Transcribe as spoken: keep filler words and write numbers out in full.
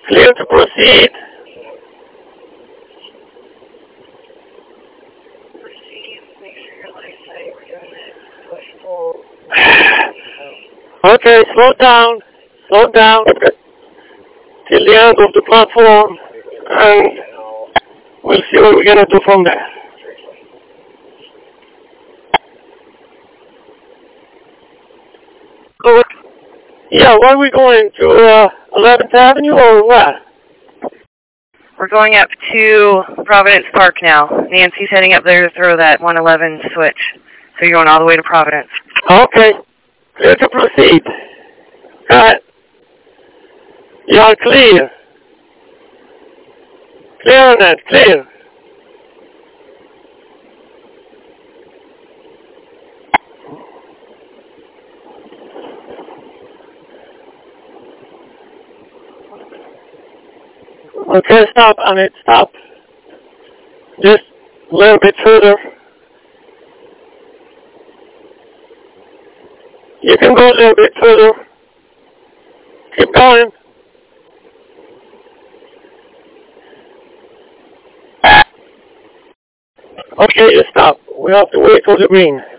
Clear to proceed. Okay, slow down. Slow down. Till the end of the platform. And we'll see what we're going to do from there. Good. Yeah, where are we going? To uh, eleventh Avenue or what? We're going up to Providence Park now. Nancy's heading up there to throw that one eleven switch. So you're going all the way to Providence. Okay. Clear to proceed. Alright. You are clear. Clear on that, clear. Okay, stop on it, stop. Just a little bit further. You can go a little bit further. Keep going. Okay, stop. We have to wait for the green.